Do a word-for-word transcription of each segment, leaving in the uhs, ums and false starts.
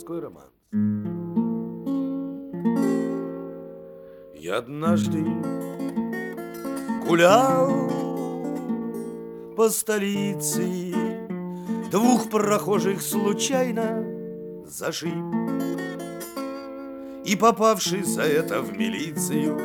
Морской романс. Я однажды гулял по столице, двух прохожих случайно зашиб, и, попавший за это в милицию,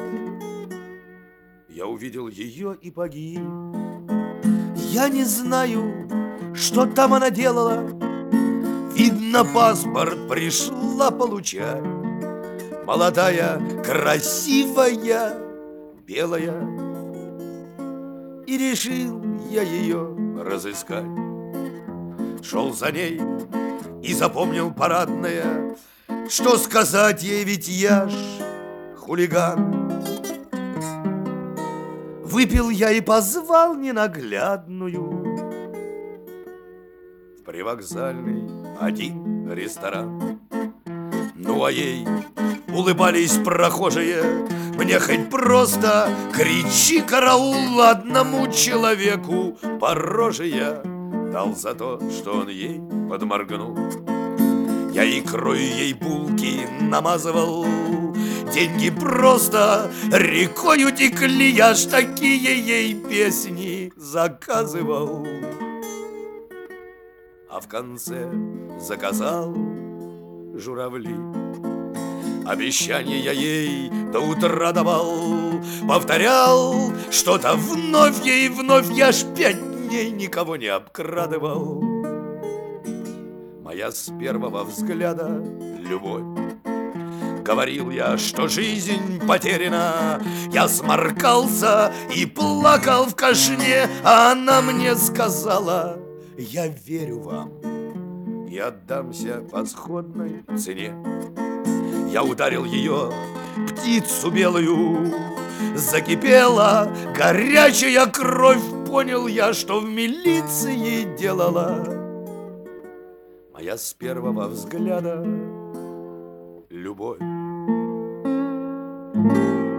я увидел ее и погиб. Я не знаю, что там она делала, видно, паспорт пришла получать. Молодая, красивая, белая, и решил я ее разыскать. Шел за ней и запомнил парадное, что сказать ей, ведь я ж хулиган. Выпил я и позвал ненаглядную в привокзальный один ресторан. Ну а ей улыбались прохожие, мне хоть просто кричи караул, одному человеку по роже я дал за то, что он ей подморгнул. Я икрою ей булки намазывал, деньги просто рекою текли, я ж такие ей песни заказывал. А в конце заказал журавли. Обещание я ей до утра давал, повторял что-то вновь ей вновь, я ж пять дней никого не обкрадывал. Моя с первого взгляда любовь. Говорил я, что жизнь потеряна, я сморкался и плакал в кашне, а она мне сказала: я верю вам и отдамся по сходной цене. Я ударил ее, птицу белую, закипела горячая кровь. Понял я, что в милиции делала моя с первого взгляда любовь.